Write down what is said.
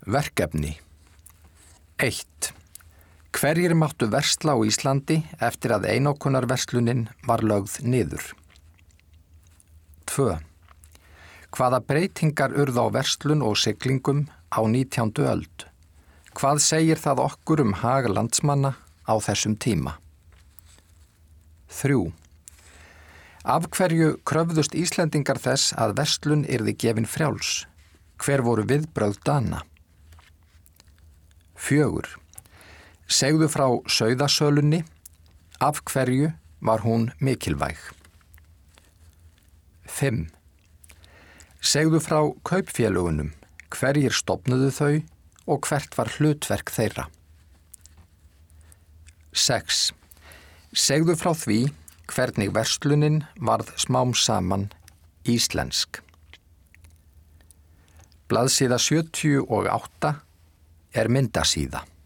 Verkefni 1. Hverjir máttu versla á Íslandi eftir að einokunarverslunin var lögð niður? 2. Hvaða breytingar urðu á verslun og siglingum á 19. öld? Hvað segir það okkur hag landsmanna á þessum tíma? 3. Af hverju kröfðust Íslendingar þess að verslun yrði gefin frjáls? Hver voru viðbrögð Dana? 4. Segðu frá sauðasölunni. Af hverju var hún mikilvæg? 5. Segðu frá kaupfélögunum. Hverjir stofnuðu þau og hvert var hlutverk þeirra? 6. Segðu frá því hvernig verslunin varð smám saman íslensk. Blaðsíða 78 er myndasíða.